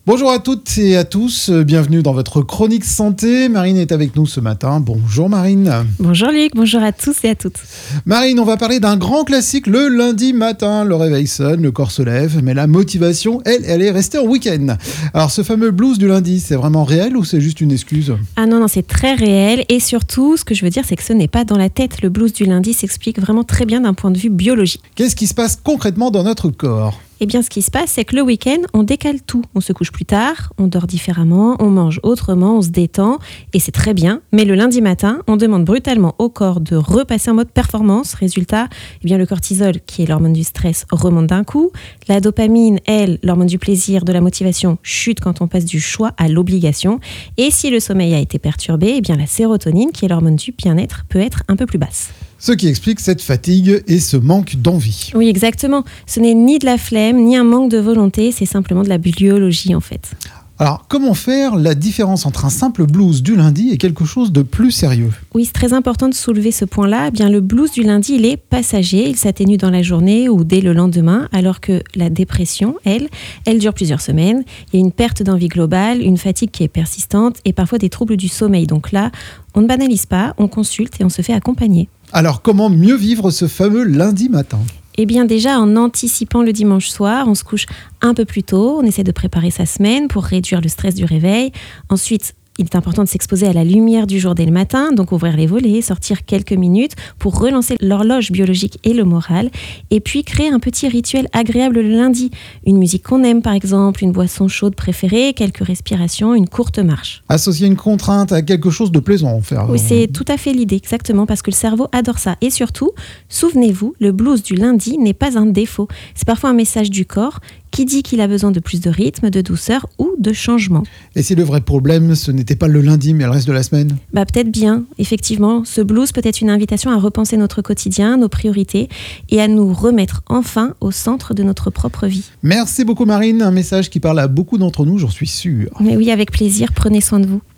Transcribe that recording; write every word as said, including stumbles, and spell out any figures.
Bonjour à toutes et à tous, bienvenue dans votre chronique santé. Marine est avec nous ce matin. Bonjour Marine. Bonjour Luc, bonjour à tous et à toutes. Marine, on va parler d'un grand classique le lundi matin. Le réveil sonne, le corps se lève, mais la motivation, elle, elle est restée en week-end. Alors ce fameux blues du lundi, c'est vraiment réel ou c'est juste une excuse ? Ah non, non, c'est très réel et surtout, ce que je veux dire, c'est que ce n'est pas dans la tête. Le blues du lundi s'explique vraiment très bien d'un point de vue biologique. Qu'est-ce qui se passe concrètement dans notre corps ? Eh bien, ce qui se passe, c'est que le week-end, on décale tout. On se couche plus tard, on dort différemment, on mange autrement, on se détend, et c'est très bien. Mais le lundi matin, on demande brutalement au corps de repasser en mode performance. Résultat, eh bien, le cortisol, qui est l'hormone du stress, remonte d'un coup. La dopamine, elle, l'hormone du plaisir, de la motivation, chute quand on passe du choix à l'obligation. Et si le sommeil a été perturbé, eh bien, la sérotonine, qui est l'hormone du bien-être, peut être un peu plus basse. Ce qui explique cette fatigue et ce manque d'envie. Oui, exactement. Ce n'est ni de la flemme, ni un manque de volonté, c'est simplement de la biologie en fait. Alors, comment faire la différence entre un simple blues du lundi et quelque chose de plus sérieux ? Oui, c'est très important de soulever ce point-là. Eh bien, le blues du lundi, il est passager, il s'atténue dans la journée ou dès le lendemain, alors que la dépression, elle, elle dure plusieurs semaines. Il y a une perte d'envie globale, une fatigue qui est persistante et parfois des troubles du sommeil. Donc là, on ne banalise pas, on consulte et on se fait accompagner. Alors, comment mieux vivre ce fameux lundi matin ? Eh bien déjà, en anticipant le dimanche soir, on se couche un peu plus tôt, on essaie de préparer sa semaine pour réduire le stress du réveil. Ensuite, il est important de s'exposer à la lumière du jour dès le matin, donc ouvrir les volets, sortir quelques minutes pour relancer l'horloge biologique et le moral, et puis créer un petit rituel agréable le lundi. Une musique qu'on aime par exemple, une boisson chaude préférée, quelques respirations, une courte marche. Associer une contrainte à quelque chose de plaisant, faire. Oui, c'est tout à fait l'idée, exactement, parce que le cerveau adore ça. Et surtout, souvenez-vous, le blues du lundi n'est pas un défaut. C'est parfois un message du corps qui dit qu'il a besoin de plus de rythme, de douceur ou de changement. Et si le vrai problème, ce n'était pas le lundi, mais le reste de la semaine ? Bah, peut-être bien, effectivement. Ce blues peut être une invitation à repenser notre quotidien, nos priorités, et à nous remettre enfin au centre de notre propre vie. Merci beaucoup Marine, un message qui parle à beaucoup d'entre nous, j'en suis sûr. Mais oui, avec plaisir, prenez soin de vous.